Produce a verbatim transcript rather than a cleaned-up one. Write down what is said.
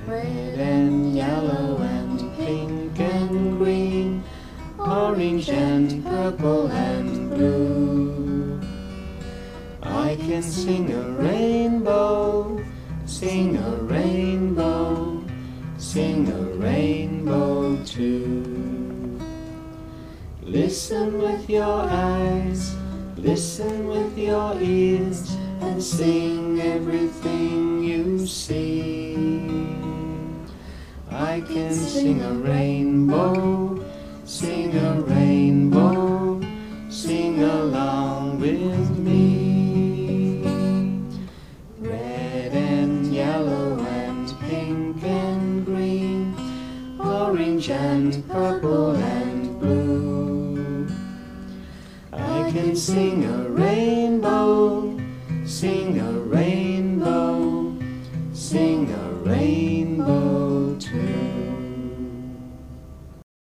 red and yellow and pink and green, orange and purple and blue. I can sing a rainbow, sing a rainbow, sing a rainbow too. Listen with your eyes, listen with your ears, and sing everything you see. I can sing a rainbow, sing a rainbow, sing along with me. Red and yellow and pink and green, orange and purple and blue. I can sing a rainbow, sing a rainbow, sing a rainbow